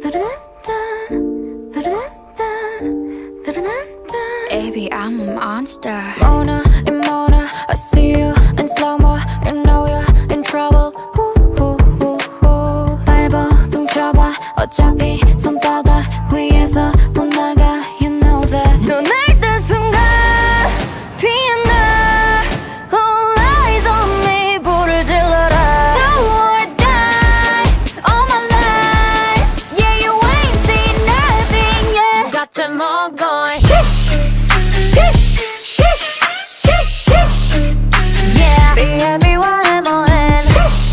Baby, I'm a monster. Mona and Mona, I see you in slow-mo. You know you're in trouble. 밟아 둥쳐봐 어차피 손바닥 위에서 못 나가. You know that. 눈을 뜬 순간 피어나. All eyes on me. 불을 질러라. Do or die all my life. Yeah, you ain't seen nothing yet. got them all going. Yeah, B-A-B-Y-M-O-N.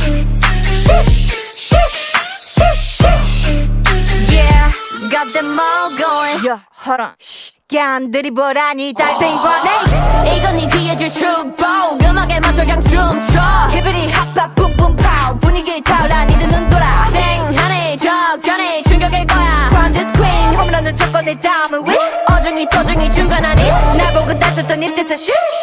Yeah, got them all going. Yeah, hold on. 야,안 드리블하니 달팽이 보내. 이건 네 뒤에 줄 축복. 음악에 맞춰 그냥 춤춰. 히비리 핫바 뿜뿜 파우. 분위기 타올라 니들 눈 돌아. 땡하네 적잖아 충격일 거야. From this queen 홈런은 쳤고 내 다음은 위. 어중이 to중이 중간 아니. 날 보고 다쳤던 입뜻에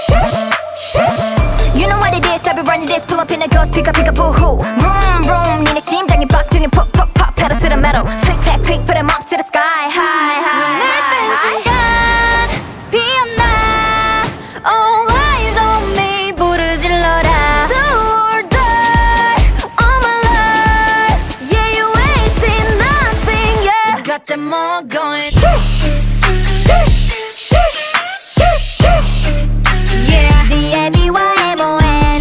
You know what it is, I be running this. Pull up in a ghost, pick up, boo-hoo. Vroom, vroom, 니네 심장이 박동이 pop, pop, pop. Pedal to the metal, click, clack, click, put 'em up to the sky, high, high. 눈을 뜬 순간 피어나. All eyes on me. 불을 질러라. Do or die all my life. Yeah, you ain't seen nothing yet. Got them all going. Yeah. B-A-B-Y-M-O-N.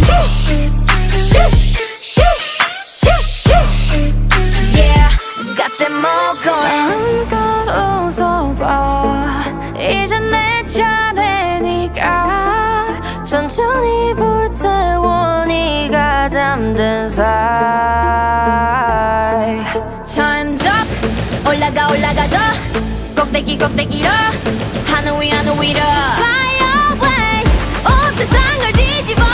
Yeah, got them all going. 마음껏 웃어봐. 이제 내 차례니까. 천천히 불태워 네가 잠든 사이. Time's up. 올라가 올라가 더. 꼭대기 꼭대기로 하늘 위로 Fly away. 온 세상을 뒤집어